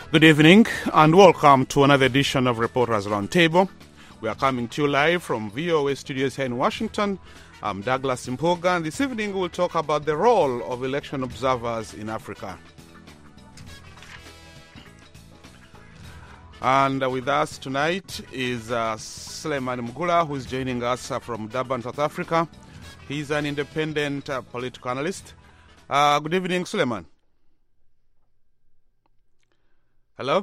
Good evening and welcome to another edition of Reporters Roundtable. We are coming to you live from VOA Studios here in Washington. I'm Douglas Mpoga, and this evening we'll talk about the role of election observers in Africa. And with us tonight is Suleiman Mugula, who is joining us from Durban, South Africa. He's an independent political analyst. Good evening, Suleiman. Hello?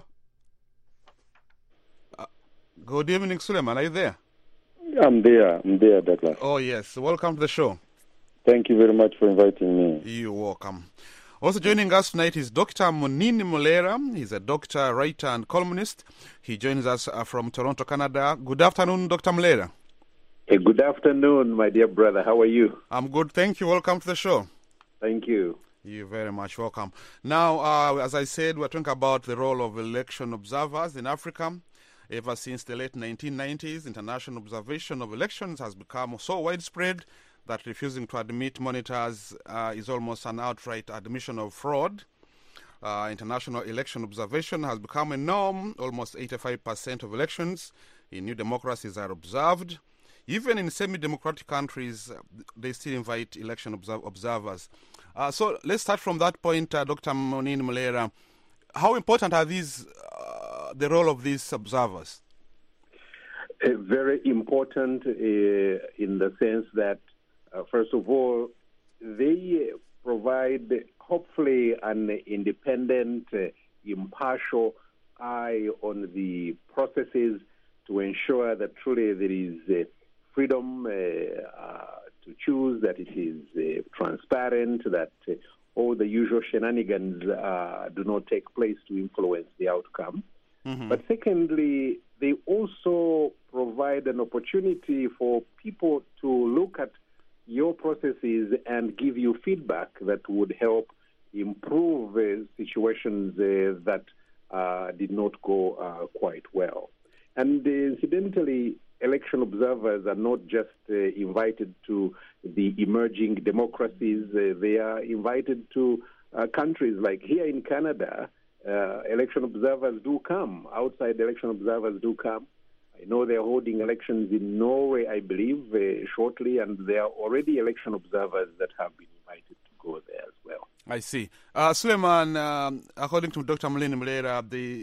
Good evening, Suleiman. Are you there? I'm there, Douglas. Oh, yes. Welcome to the show. Thank you very much for inviting me. You're welcome. Also joining us tonight is Dr. Monini Mulera. He's a doctor, writer, and columnist. He joins us from Toronto, Canada. Good afternoon, Dr. Mulera. Good afternoon, my dear brother. How are you? I'm good. Thank you. Welcome to the show. Thank you. You're very much welcome. Now, as I said, we're talking about the role of election observers in Africa. Ever since the late 1990s, international observation of elections has become so widespread that refusing to admit monitors is almost an outright admission of fraud. International election observation has become a norm. Almost 85% of elections in new democracies are observed. Even in semi-democratic countries, they still invite election observers. So let's start from that point, Dr. Monini Mulera. How important are these, the role of these observers? Very important in the sense that, first of all, they provide hopefully an independent, impartial eye on the processes to ensure that truly there is freedom to choose, that it is transparent, that all the usual shenanigans do not take place to influence the outcome. Mm-hmm. But secondly, they also provide an opportunity for people to look at your processes and give you feedback that would help improve situations that did not go quite well. And incidentally, election observers are not just invited to the emerging democracies. They are invited to countries like here in Canada. Election observers do come. Outside election observers do come. I know they're holding elections in Norway, I believe, shortly, and there are already election observers that have been invited to go there as well. I see. Suleiman, according to Dr. Monini Mulera,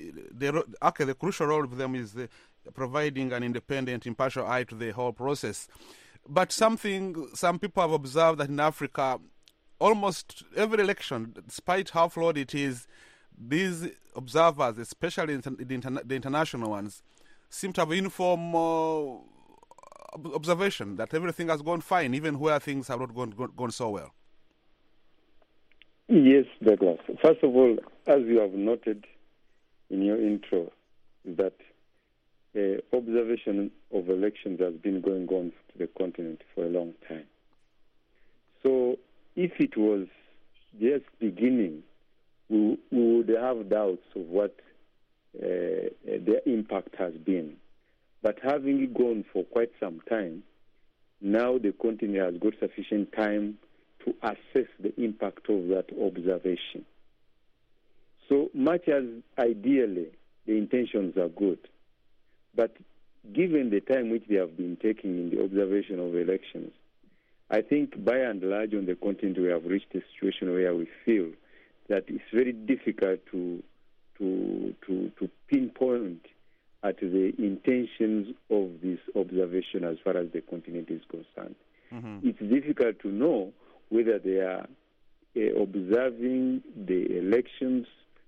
the crucial role of them is providing an independent, impartial eye to the whole process. But some people have observed that in Africa, almost every election, despite how flawed it is, these observers, especially the international ones, seem to have uniform observation that everything has gone fine, even where things have not gone so well. Yes, Douglas. First of all, as you have noted in your intro, that observation of elections has been going on to the continent for a long time. So if it was just beginning, we would have doubts of what their impact has been. But having it gone for quite some time, now the continent has got sufficient time to assess the impact of that observation. So much as ideally the intentions are good, but given the time which they have been taking in the observation of elections, I think by and large on the continent we have reached a situation where we feel that it's very difficult to pinpoint at the intentions of this observation as far as the continent is concerned. Mm-hmm. It's difficult to know whether they are observing the elections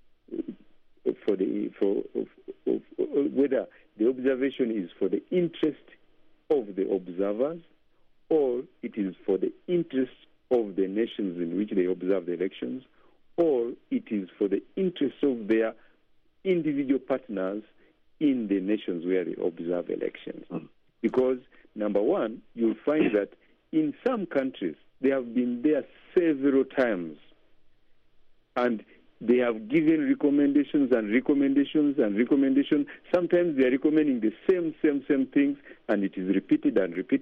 whether the observation is for the interest of the observers or it is for the interest of the nations in which they observe the elections, or it is for the interest of their individual partners in the nations where they observe elections. Mm-hmm. Because, number one, you'll find that in some countries, they have been there several times, and they have given recommendations. Sometimes they are recommending the same things, and it is repeated.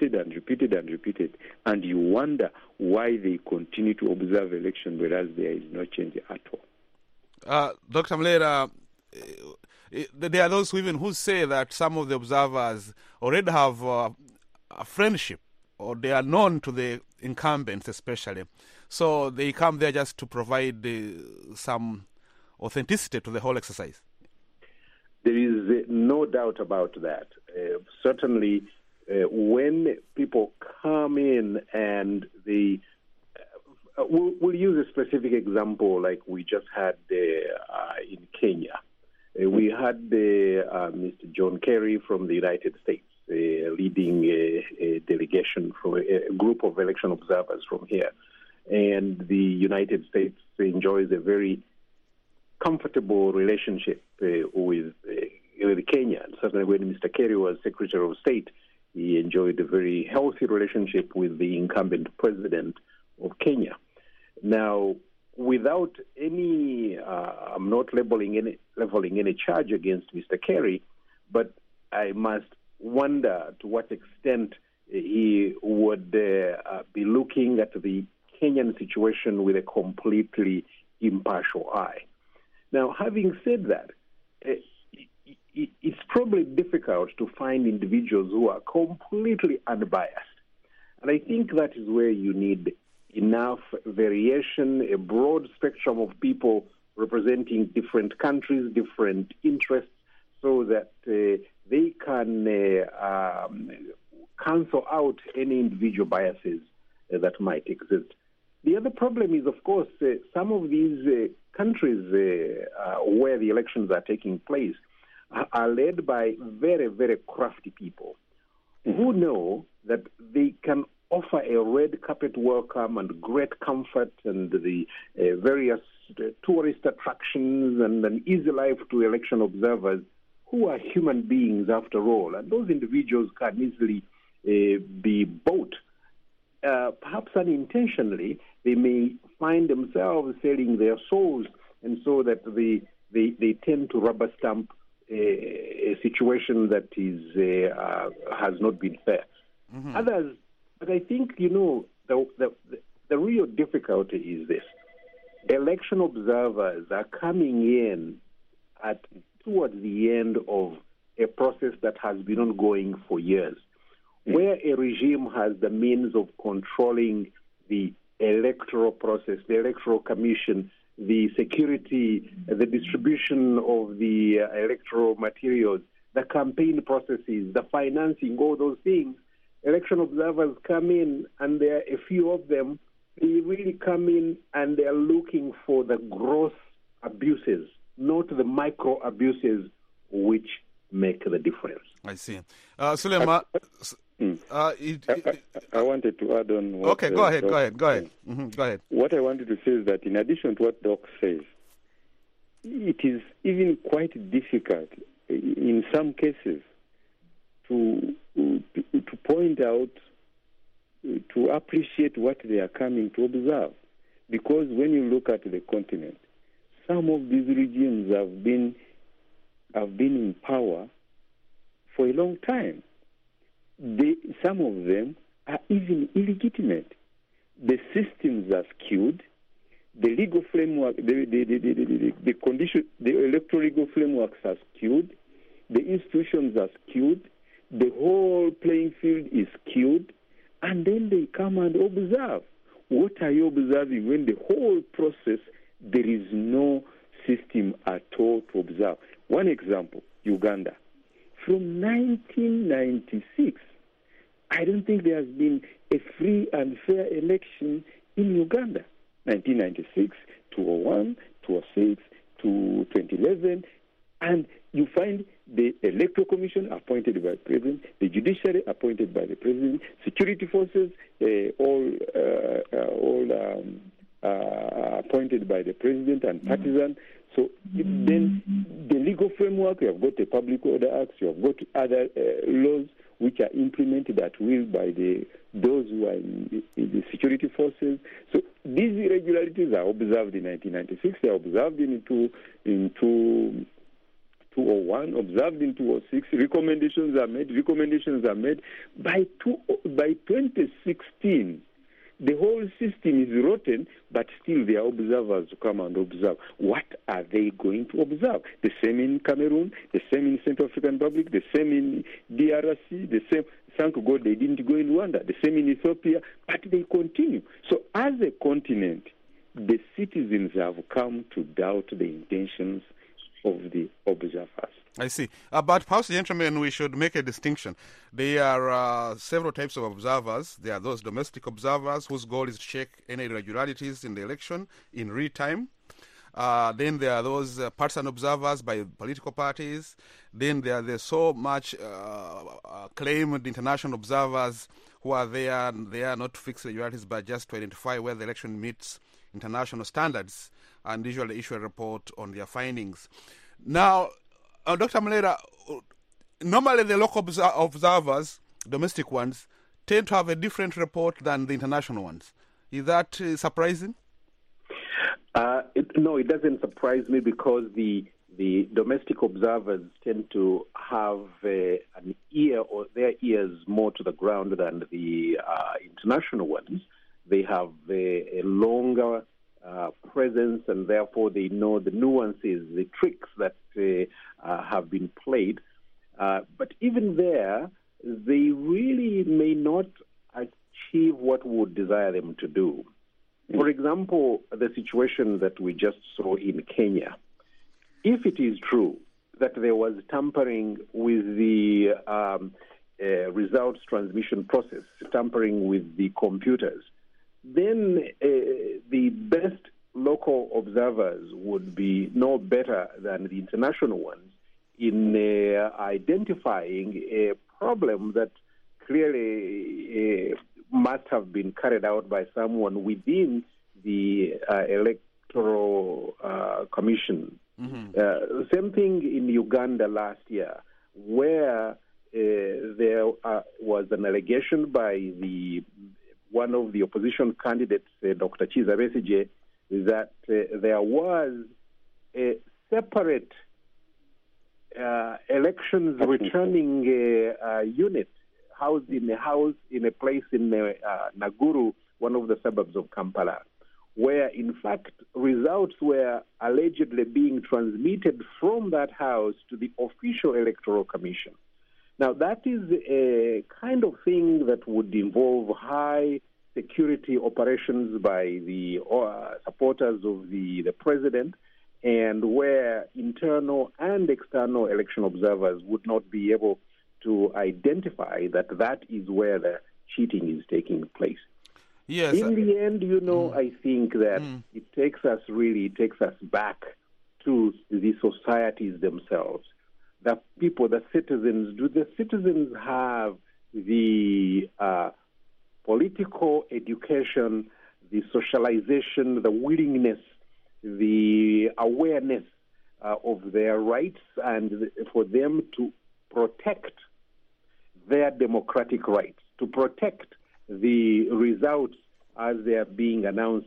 And you wonder why they continue to observe election, whereas there is no change at all. Dr. Mulera, there are those who say that some of the observers already have a friendship, or they are known to the incumbents especially. So they come there just to provide some authenticity to the whole exercise. There is no doubt about that. Certainly, when people come in and they... we'll use a specific example like we just had in Kenya. We had Mr. John Kerry from the United States leading a delegation from a group of election observers from here. And the United States enjoys a very comfortable relationship with Kenya. And certainly when Mr. Kerry was Secretary of State, he enjoyed a very healthy relationship with the incumbent president of Kenya. Now, without any, I'm not leveling any charge against Mr. Kerry, but I must wonder to what extent he would be looking at the Kenyan situation with a completely impartial eye. Now, having said that, it's probably difficult to find individuals who are completely unbiased. And I think that is where you need enough variation, a broad spectrum of people representing different countries, different interests, so that they can cancel out any individual biases that might exist. The other problem is, of course, some of these countries where the elections are taking place are led by very, very crafty people who know that they can offer a red carpet welcome and great comfort and the various tourist attractions and an easy life to election observers who are human beings after all. And those individuals can easily be bought. Perhaps unintentionally, they may find themselves selling their souls, and so that they tend to rubber stamp a situation that is has not been fair. Mm-hmm. Others, but I think, the real difficulty is this. Election observers are coming in towards the end of a process that has been ongoing for years, where a regime has the means of controlling the electoral process, the electoral commission, the security, the distribution of the electoral materials, the campaign processes, the financing, all those things. Election observers come in, and there are a few of them. They really come in and they are looking for the gross abuses, not the micro abuses which make the difference. I see. Suleiman, I wanted to add on. Okay, go ahead. Mm-hmm, go ahead. What I wanted to say is that in addition to what Doc says, it is even quite difficult in some cases to point out, to appreciate what they are coming to observe. Because when you look at the continent, some of these regimes have been in power for a long time. Some of them are even illegitimate. The systems are skewed. The legal framework, the condition, the electoral legal frameworks are skewed. The institutions are skewed. The whole playing field is skewed. And then they come and observe. What are you observing when the whole process, there is no system at all to observe? One example, Uganda. From 1996, I don't think there has been a free and fair election in Uganda. 1996, 2001, 2006, to 2011, and you find the Electoral Commission appointed by the President, the judiciary appointed by the President, security forces all appointed by the President and partisan. So then the legal framework, you have got the Public Order Acts, you have got other laws which are implemented at will by those who are in the security forces. So these irregularities are observed in 1996, they are observed in 2001, observed in 2006, recommendations are made. By 2016, the whole system is rotten, but still there are observers who come and observe. What are they going to observe? The same in Cameroon, the same in Central African Republic, the same in DRC, the same. Thank God they didn't go in Rwanda, the same in Ethiopia, but they continue. So as a continent, the citizens have come to doubt the intentions of the observers. I see. But perhaps, gentlemen, we should make a distinction. There are several types of observers. There are those domestic observers whose goal is to check any irregularities in the election in real time. Then there are those partisan observers by political parties. Then there are the so much claimed international observers who are there. They are not to fix irregularities, but just to identify where the election meets international standards and usually issue a report on their findings. Now, Dr. Mulera, normally the local observers, domestic ones, tend to have a different report than the international ones. Is that surprising? No, it doesn't surprise me because the domestic observers tend to have an ear, or their ears more to the ground than the international ones. They have a longer presence, and therefore they know the nuances, the tricks that have been played. But even there, they really may not achieve what we would desire them to do. For example, the situation that we just saw in Kenya. If it is true that there was tampering with the results transmission process, tampering with the computers, then the best local observers would be no better than the international ones in identifying a problem that clearly must have been carried out by someone within the Electoral Commission. Mm-hmm. Same thing in Uganda last year, where there was an allegation by one of the opposition candidates, Dr. Kizza Besigye, that there was a separate elections returning unit housed in a place in Naguru, one of the suburbs of Kampala, where in fact results were allegedly being transmitted from that house to the official Electoral Commission. Now, that is a kind of thing that would involve high security operations by the supporters of the president, and where internal and external election observers would not be able to identify that is where the cheating is taking place. Yes. In the end, I think that it takes us back to the societies themselves. The people, the citizens, do the citizens have the political education, the socialization, the willingness, the awareness of their rights, and for them to protect their democratic rights, to protect the results as they are being announced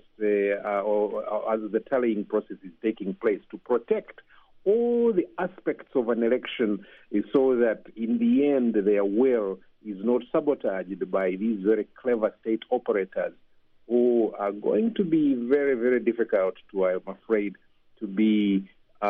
or as the tallying process is taking place, to protect all the aspects of an election so that in the end their will is not sabotaged by these very clever state operators who are going to be very, very difficult to, I'm afraid, to be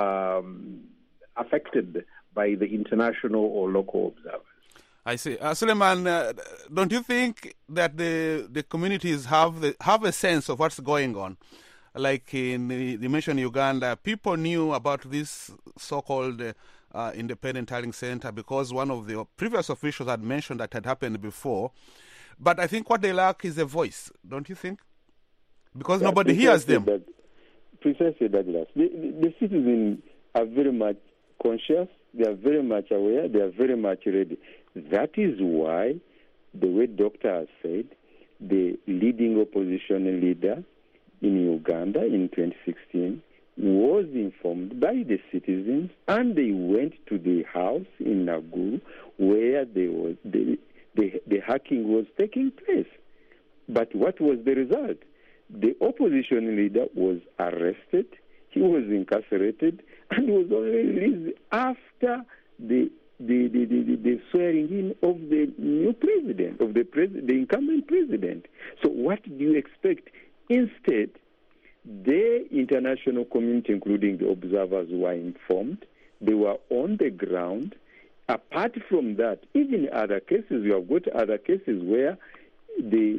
affected by the international or local observers. I see. Suleiman, don't you think that the communities have a sense of what's going on? Like you mentioned Uganda, people knew about this so-called independent tallying center because one of the previous officials had mentioned that had happened before. But I think what they lack is a voice, don't you think? Because nobody hears them. Precisely, Douglas. The citizens are very much conscious, they are very much aware, they are very much ready. That is why, the way Doctor has said, the leading opposition leader in Uganda in 2016 was informed by the citizens, and they went to the house in Naguru where the hacking was taking place. But what was the result? The opposition leader was arrested, he was incarcerated, and was only released after the the swearing in of the new president, of the incumbent president. So what do you expect? Instead, the international community, including the observers, were informed. They were on the ground. Apart from that, even other cases, you have got other cases where the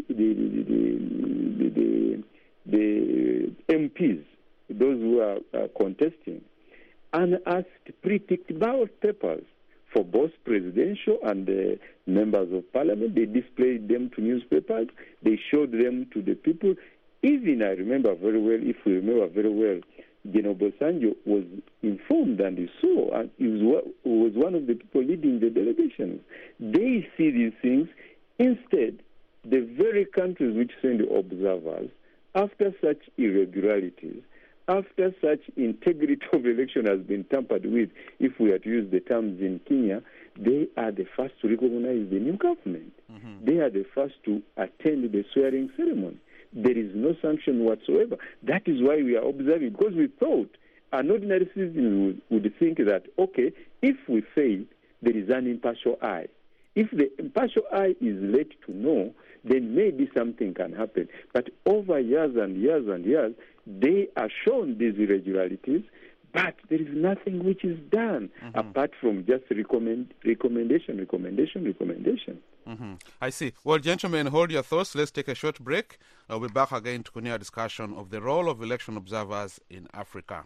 MPs, those who are contesting, unasked pre-picked ballot papers for both presidential and members of parliament. They displayed them to newspapers. They showed them to the people. Even I remember very well, if we remember very well, General Obasanjo was informed and he saw, and he was one of the people leading the delegations. They see these things. Instead, the very countries which send observers, after such irregularities, after such integrity of election has been tampered with, if we are to use the terms in Kenya, they are the first to recognize the new government. Mm-hmm. They are the first to attend the swearing ceremony. There is no sanction whatsoever. That is why we are observing, because we thought an ordinary citizen would think that, okay, if we fail, there is an impartial eye. If the impartial eye is let to know, then maybe something can happen. But over years and years and years, they are shown these irregularities, but there is nothing which is done apart from just recommendation. Mm-hmm. I see. Well, gentlemen, hold your thoughts. Let's take a short break. I'll be back again to continue our discussion of the role of election observers in Africa.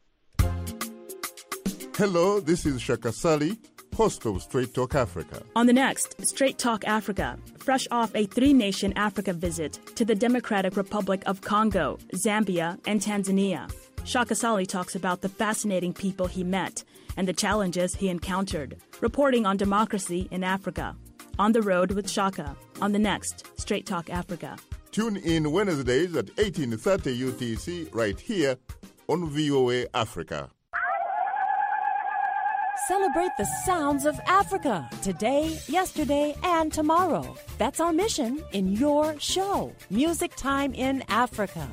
Hello, this is Shaka Sali, host of Straight Talk Africa. On the next Straight Talk Africa, fresh off a three-nation Africa visit to the Democratic Republic of Congo, Zambia, and Tanzania, Shaka Sali talks about the fascinating people he met and the challenges he encountered, reporting on democracy in Africa. On the Road with Shaka, on the next Straight Talk Africa. Tune in Wednesdays at 18:30 UTC right here on VOA Africa. Celebrate the sounds of Africa today, yesterday, and tomorrow. That's our mission in your show, Music Time in Africa.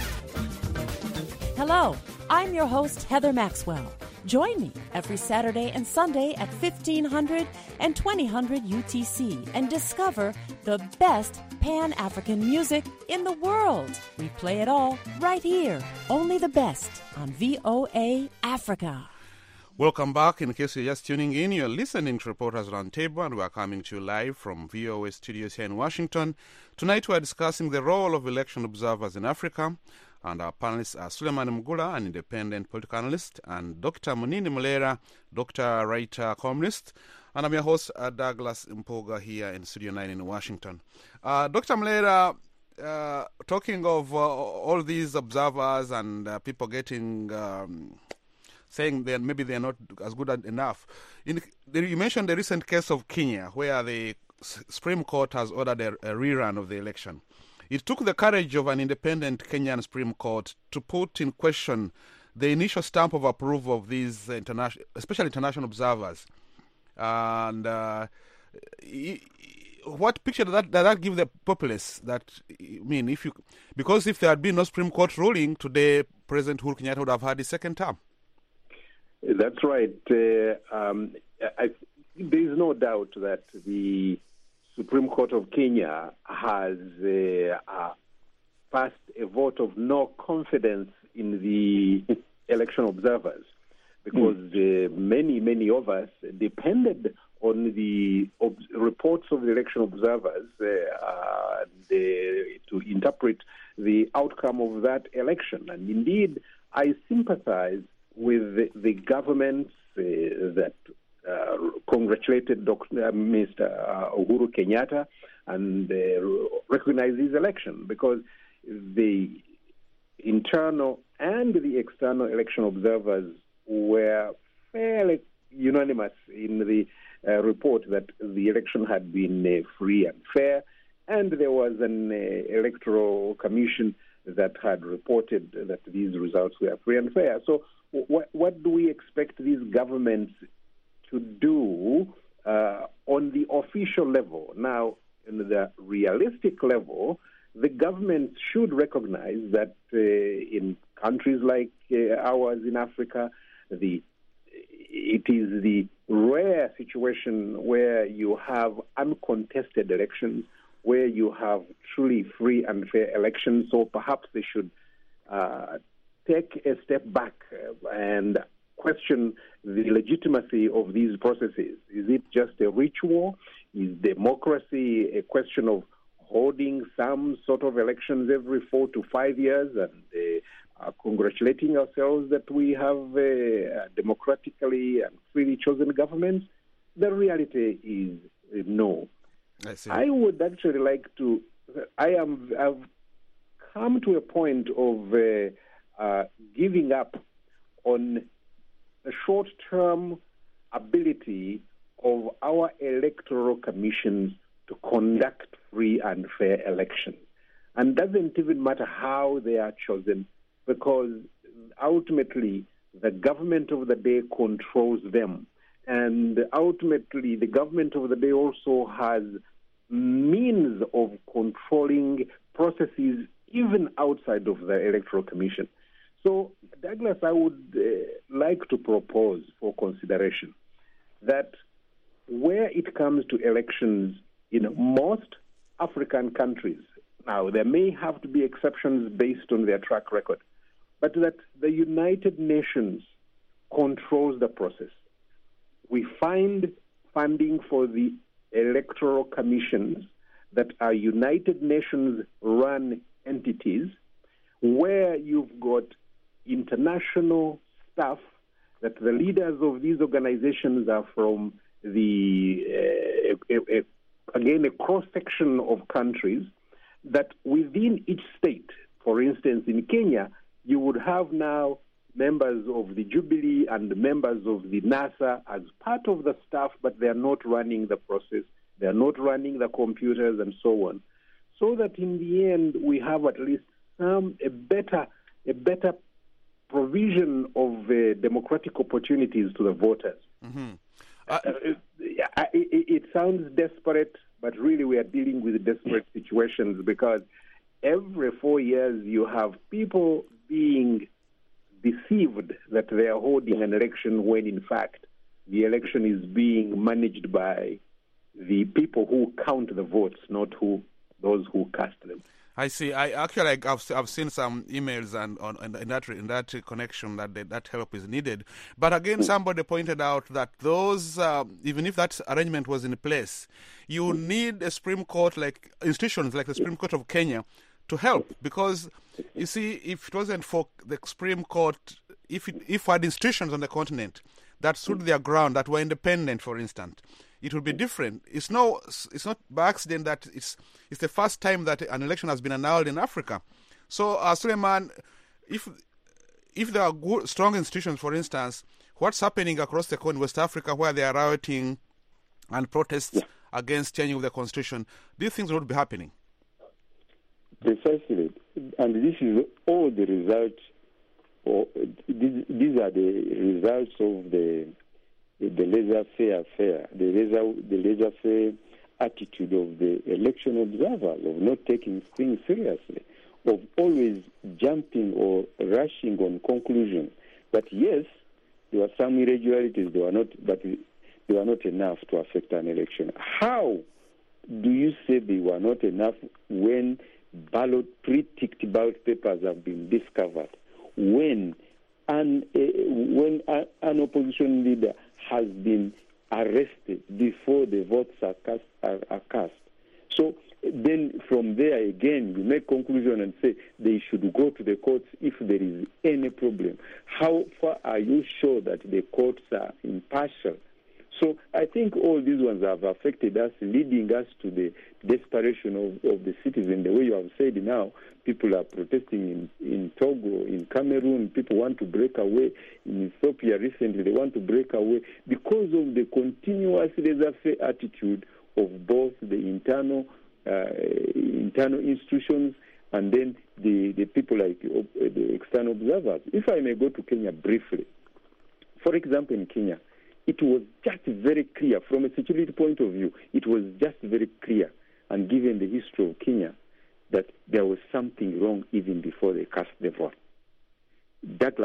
Hello, I'm your host, Heather Maxwell. Join me every Saturday and Sunday at 1500 and 2000 UTC and discover the best Pan-African music in the world. We play it all right here, only the best on VOA Africa. Welcome back. In case you're just tuning in, you're listening to Reporters Roundtable, and we're coming to you live from VOA studios here in Washington. Tonight we're discussing the role of election observers in Africa. And our panelists are Suleiman Mgula, an independent political analyst, and Dr. Munini Mulera, doctor, writer, columnist. And I'm your host, Douglas Mpoga, here in Studio 9 in Washington. Dr. Mulera, talking of all these observers and people getting, saying that maybe they're not as good enough. You mentioned the recent case of Kenya, where the Supreme Court has ordered a rerun of the election. It took the courage of an independent Kenyan Supreme Court to put in question the initial stamp of approval of these especially international observers. And what picture does that give the populace? Because if there had been no Supreme Court ruling, today President Uhuru Kenyatta would have had his second term. That's right. There is no doubt that the Supreme Court of Kenya has passed a vote of no confidence in the election observers, because many of us depended on the reports of the election observers to interpret the outcome of that election. And indeed, I sympathize with the governments that congratulated Mr. Uhuru Kenyatta and recognized his election, because the internal and the external election observers were fairly unanimous in the report that the election had been free and fair, and there was an electoral commission that had reported that these results were free and fair. So what do we expect these governments to do on the official level? Now, in the realistic level, the government should recognize that in countries like ours in Africa, the it is the rare situation where you have uncontested elections, where you have truly free and fair elections. So perhaps they should take a step back and question the legitimacy of these processes. Is it just a ritual? Is democracy a question of holding some sort of elections every 4 to 5 years and congratulating ourselves that we have democratically and freely chosen governments? The reality is no. I would actually like to. I've come to a point of giving up on the short-term ability of our electoral commissions to conduct free and fair elections. And it doesn't even matter how they are chosen, because ultimately the government of the day controls them. And ultimately the government of the day also has means of controlling processes even outside of the Electoral Commission. So, Douglas, I would like to propose for consideration that where it comes to elections in most African countries, now there may have to be exceptions based on their track record, but that the United Nations controls the process. We find funding for the electoral commissions that are United Nations-run entities, where you've got international staff, that the leaders of these organizations are from again, a cross-section of countries, that within each state, for instance, in Kenya, you would have now members of the Jubilee and members of the NASA as part of the staff, but they are not running the process, they are not running the computers and so on. So that in the end, we have at least a better provision of democratic opportunities to the voters. Mm-hmm. It sounds desperate, but really we are dealing with desperate situations, because every 4 years you have people being deceived that they are holding an election when in fact the election is being managed by the people who count the votes, not those who cast them. I see. I've seen some emails and in that connection that help is needed. But again, somebody pointed out that those even if that arrangement was in place, you need a Supreme Court, like institutions like the Supreme Court of Kenya, to help, because you see, if it wasn't for the Supreme Court, if we had institutions on the continent that stood their ground, that were independent, for instance, it would be different. It's not by accident that it's the first time that an election has been annulled in Africa. So, Suleiman, if there are good, strong institutions, for instance, what's happening across the continent, West Africa, where they are rioting and protests against changing of the constitution, these things would be happening. Precisely, and this is all the results. These are the results of the laissez-faire affair, the laissez-faire attitude of the election observers, of not taking things seriously, of always jumping or rushing on conclusions. But yes, there were some irregularities, but they were not enough to affect an election. How do you say they were not enough when pre-ticked ballot papers have been discovered, when an opposition leader has been arrested before the votes are cast? So then from there again, you make conclusion and say they should go to the courts if there is any problem. How far are you sure that the courts are impartial? So I think all these ones have affected us, leading us to the desperation of the citizen. The way you have said now, people are protesting in Togo, in Cameroon. People want to break away. In Ethiopia recently, they want to break away because of the continuous laissez-faire attitude of both the internal institutions and then the people like the external observers. If I may go to Kenya briefly. For example, in Kenya, it was just very clear, from a security point of view, it was just very clear, and given the history of Kenya, that there was something wrong even before they cast the vote. Douglas,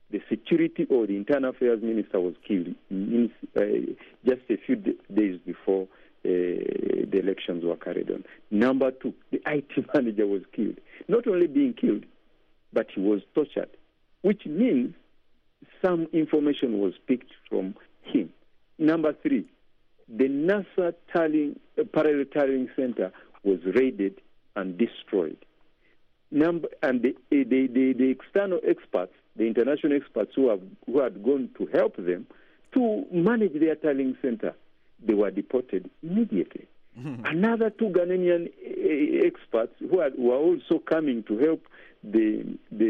the security or the internal affairs minister was killed just a few days before the elections were carried on. Number 2, the IT manager was killed. Not only being killed, but he was tortured, which means some information was picked from him. Number 3, the NASA parallel turning center was raided and destroyed. And the external experts, the international experts who had gone to help them to manage their turning center, they were deported immediately. Mm-hmm. Another 2 Ghanaian experts who were also coming to help the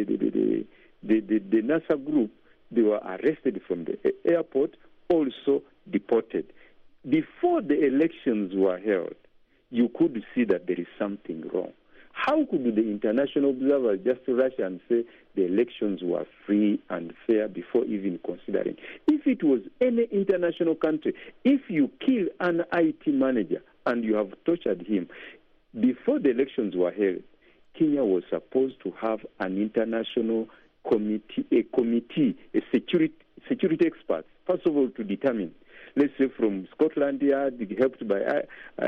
NASA group, they were arrested from the airport, also deported. Before the elections were held, you could see that there is something wrong. How could the international observers just rush and say the elections were free and fair before even considering? If it was any international country, if you kill an IT manager and you have tortured him, before the elections were held, Kenya was supposed to have an international committee, a security experts, first of all, to determine, let's say from Scotland Yard, helped by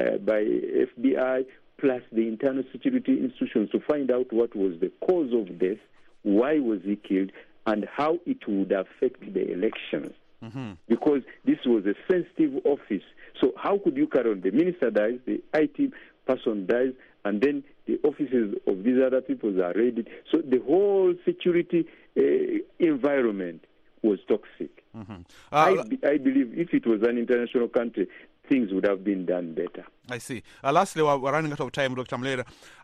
FBI, plus the internal security institutions, to find out what was the cause of death, why was he killed, and how it would affect the elections. Mm-hmm. Because this was a sensitive office. So how could you carry on? The minister dies, the IT person dies, and then the offices of these other people are raided. So the whole security environment was toxic. Mm-hmm. I believe if it was an international country, things would have been done better. I see. Lastly, we're running out of time, Dr. Mlera.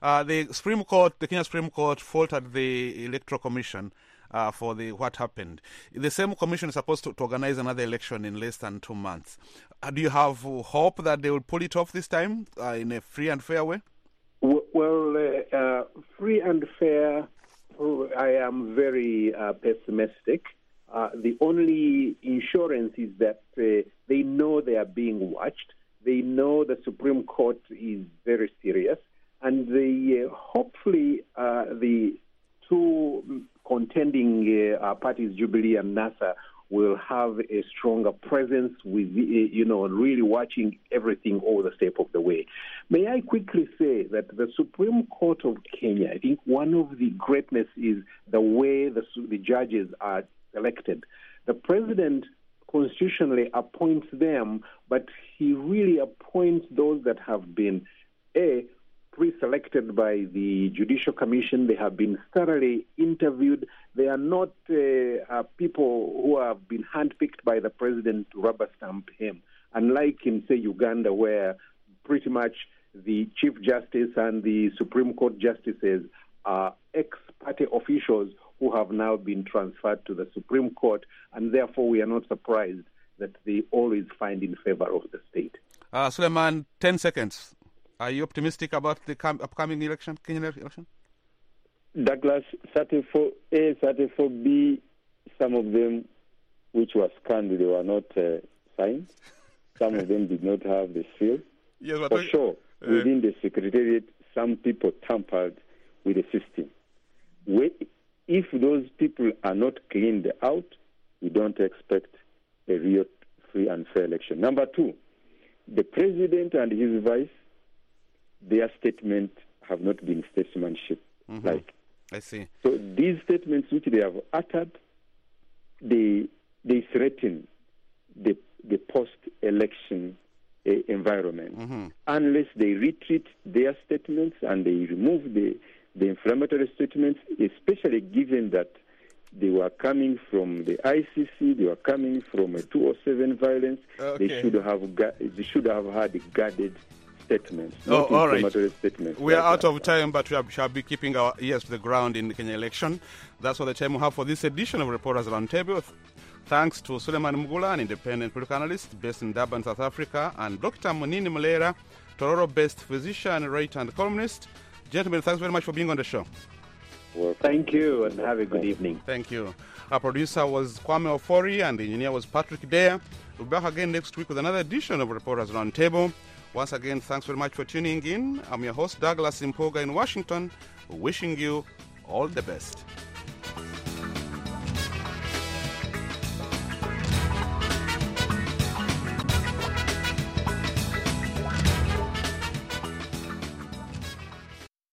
The Kenya Supreme Court faulted the Electoral Commission for what happened. The same commission is supposed to organize another election in less than 2 months. Do you have hope that they will pull it off this time in a free and fair way? Well, free and fair, I am very pessimistic. The only insurance is that they know they are being watched. They know the Supreme Court is very serious. And hopefully the 2 contending parties, Jubilee and NASA, will have a stronger presence with, really watching everything all the step of the way. May I quickly say that the Supreme Court of Kenya, I think one of the greatness is the way the judges are elected. The president constitutionally appoints them, but he really appoints those that have been pre-selected by the Judicial Commission. They have been thoroughly interviewed. They are not people who have been handpicked by the president to rubber stamp him. Unlike in, say, Uganda, where pretty much the Chief Justice and the Supreme Court justices are ex-party officials who have now been transferred to the Supreme Court, and therefore we are not surprised that they always find in favor of the state. Suleiman, 10 seconds. Are you optimistic about the upcoming election, Kenyan election? Douglas, 34A, 34B, some of them which were scanned, they were not signed. Some of them did not have the seal. Yes, for sure, within the Secretariat, some people tampered with the system. If those people are not cleaned out, we don't expect a real free and fair election. Number 2, the president and his vice, their statements have not been statesmanship. Mm-hmm. I see. So these statements which they have uttered, they threaten the post-election environment. Mm-hmm. Unless they retreat their statements and they remove the inflammatory statements, especially given that they were coming from the ICC, they were coming from a 207 violence. Okay. They should have had guarded statements. All right. Statements. We are out of time, but we shall be keeping our ears to the ground in the Kenya election. That's all the time we have for this edition of Reporters Roundtable. Thanks to Suleiman Mugula, an independent political analyst based in Durban, South Africa, and Dr. Munini Mlera, Tororo-based physician, writer, and columnist. Gentlemen, thanks very much for being on the show. Well, thank you, and have a good evening. Thank you. Our producer was Kwame Ofori, and the engineer was Patrick Dare. We'll be back again next week with another edition of Reporters Roundtable. Once again, thanks very much for tuning in. I'm your host, Douglas Impoga in Washington, wishing you all the best.